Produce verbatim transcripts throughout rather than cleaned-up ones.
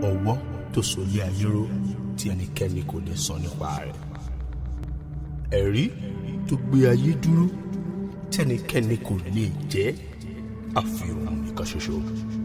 ọwọ́ tó sọlé ayé ró tí ẹnikẹ́ni kò lè sọ nípa rẹ̀, ẹ̀rí tó gbé ayé dúró tí ẹnikẹ́ni kò lè jẹ́ àfi òun nìkan ṣoṣo.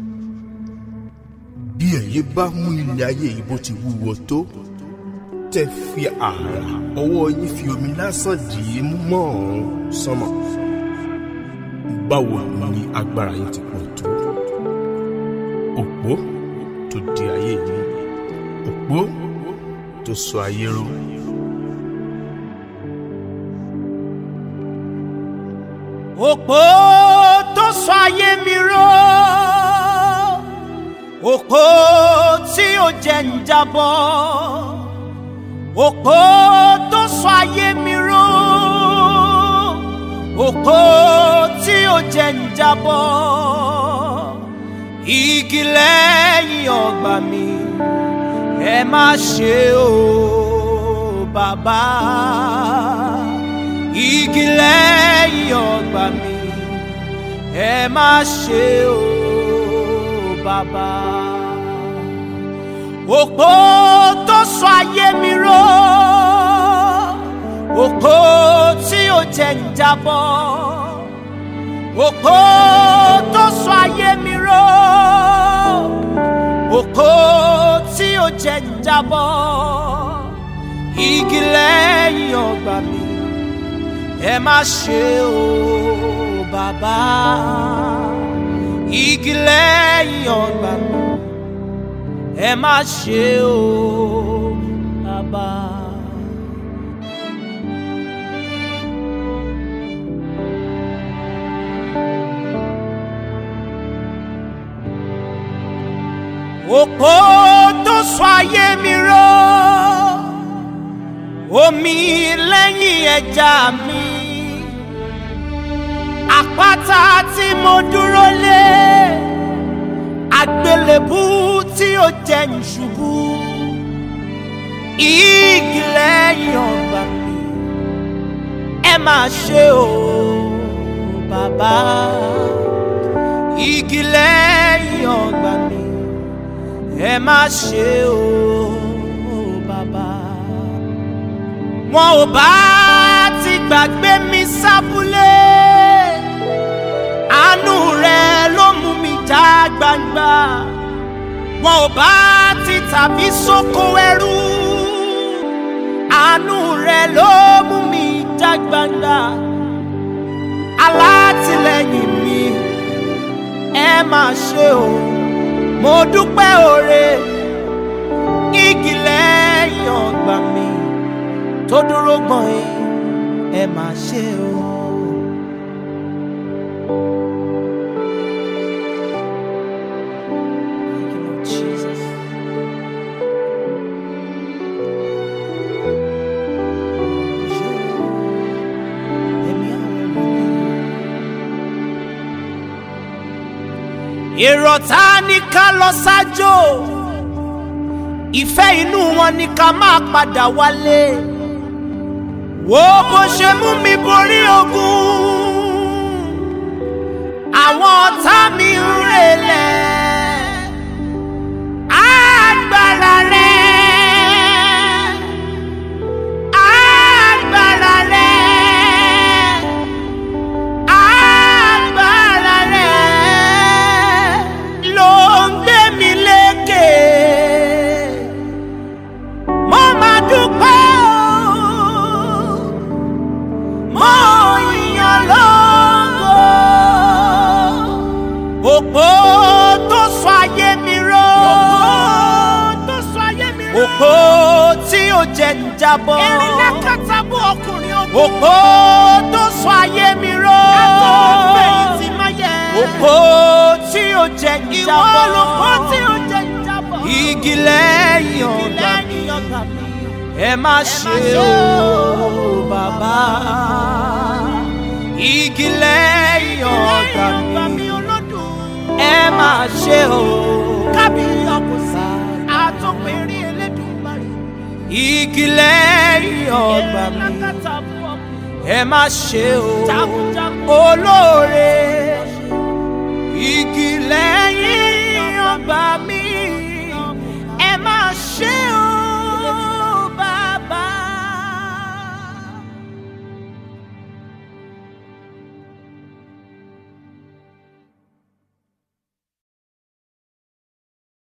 Bí ẹ̀yin bá mú ilé ayé yìí bó ti wúwo tó, tẹ́ fi àrà ọwọ́ yín fi omi lásán dì í mọ́ ọ̀run sánmọ̀, báwo ni agbára yín ti pọ̀ tó? Òpó tó di ayé yìí, òpó tó sọ ayé ró. Òpó tó sọ ayé mi ró, òpó tí ó jẹ́ ń jábọ́, òpó tó sọ ayé mi ró, òpó tí ó jẹ́ ń jábọ́. Igi lẹ́yìn ọgbà mi, ẹ má ṣe o bàbá. Igi lẹ́yìn ọgbà mi, ẹ má ṣe o bàbá. Òpó tó sọ ayé mi ró, òpó tí ó jẹ́ ń jábọ́, òpó tó sọ ayé mi ró, òpó tí ó jẹ́ ń jábọ́. Igi lẹ́yìn ọgbà mi, ẹ má ṣe o bàbá. Igi lẹ́yìn ọgbà mi, ẹ má ṣe o bàbá. Òpó tó sọ ayé mi ró, omi lẹ́yìn ẹja mi, àpáta tí mo dúró lé, àgbélébú tí ó jẹ́ ń ṣubú. Igi lẹ́yìn ọgbà mi, ẹ má ṣe o bàbá. Igi lẹ́yìn ọgbà mi, ẹ má ṣe o bàbá. Wọn ò bá ti gbàgbé mi sábúlé, àánú rẹ ló mú mi já gbangba. Wọn ò bá ti tàbí sóko ẹrú, àánú rẹ ló mú mi já gbangba. Alátìlẹ́yìn mi, ẹ má ṣe o, mo dúpẹ́ oore. Igi lẹ́yìn ọgbà mi tó dúró gbọ̀n ẹ́, ẹ má ṣe o. Thank you, Lord Jesus. Èrò ta ní ká lọ sájò, ìfẹ́ inú wọn ní ká máa padà wálé. Wo bó ṣe mú mi borí ogun, àwọn ọ̀tá mi ń relẹ̀. Agbára rẹ, agbára rẹ, agbára rẹ ló ń gbé mi lékè. Mo máa dúpẹ́ òpó tó sọ ayé mi ró, òpó tí ó jẹ́ ń jábọ́, erinlákàtàbù ọkùnrin ogun, òpó tó sọ ayé mi ró, òpó tí ó jẹ́ ń jábọ́, igi lẹ́yìn ọgbà mi, ẹ má ṣe o bàbá. Igi lẹ́yìn ọgbà mi, ẹ má ṣe o kábíyọ̀kùsà àtọ́pẹ̀rí Elédùmarè. Igi lẹ́yìn ọgbà mi, ẹ má ṣe o olóore.